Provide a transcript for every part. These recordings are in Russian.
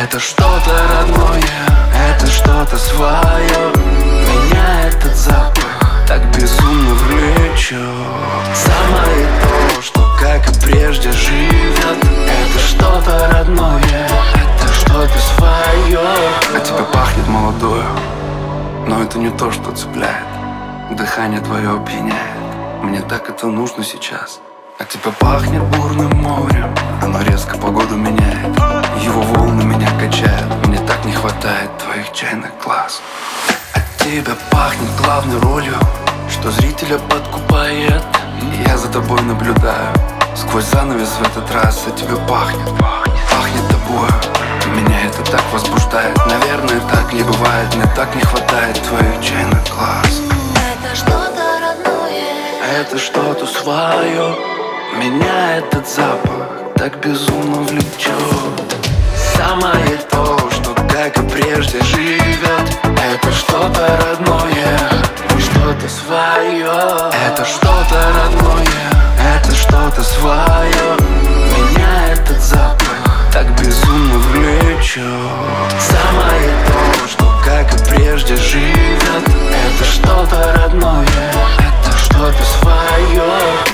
Это что-то родное, это что-то свое. Меня этот запах так безумно влечет. Самое то, что как и прежде живет. Это что-то родное, это что-то свое. От тебя пахнет молодою, но это не то, что цепляет. Дыхание твое опьяняет, мне так это нужно сейчас. От тебя пахнет бурным морем, оно резко погоду меняет. Его волны меня качают, мне так не хватает твоих чайных глаз. От тебя пахнет главной ролью, что зрителя подкупает. Я за тобой наблюдаю, сквозь занавес в этот раз. От тебя пахнет тобою, меня это так возбуждает. Наверное, так не бывает, мне так не хватает твоих чайных глаз. Это что-то родное, это что-то свое. Меня этот запах так безумно влечет. Самое то, что как и прежде живет. Это что-то родное, что-то свое. Это что-то родное, это что-то свое. Меня этот запах так безумно влечет. Самое то, что как и прежде живет. Это что-то родное, это что-то свое.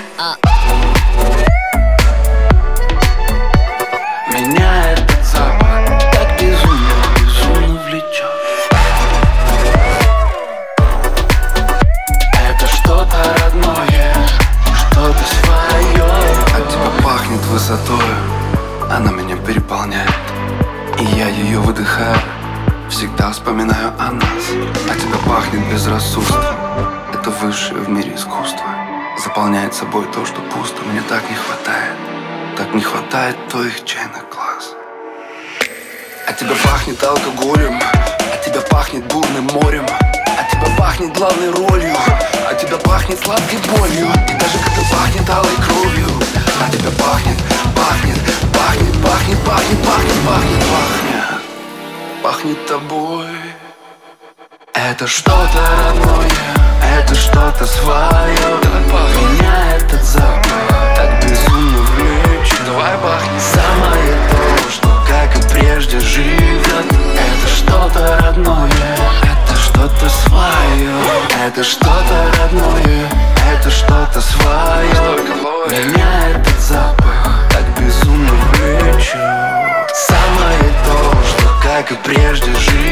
Меня этот запах так безумно влечет. Это что-то родное, что-то свое. От тебя пахнет высотою, она меня переполняет, и я ее выдыхаю, всегда вспоминаю о нас. От тебя пахнет безрассудством, это высшее в мире искусство. Заполняет собой то, что пусто, мне так не хватает. Так не хватает твоих чайных глаз. От тебя пахнет алкоголем, от тебя пахнет бурным морем, от тебя пахнет главной ролью, от тебя пахнет сладкой болью, и даже когда пахнет алой кровью. От тебя пахнет пахнет тобой. Это что-то родное, это что-то свое. Меня этот запах так безумно влечет. Давай пахнет. Самое то, что как и прежде живет. Это что-то родное, это что-то свое. Это что-то родное, это что-то свое. Меня этот запах так безумно влечет. Самое то, что как и прежде живет.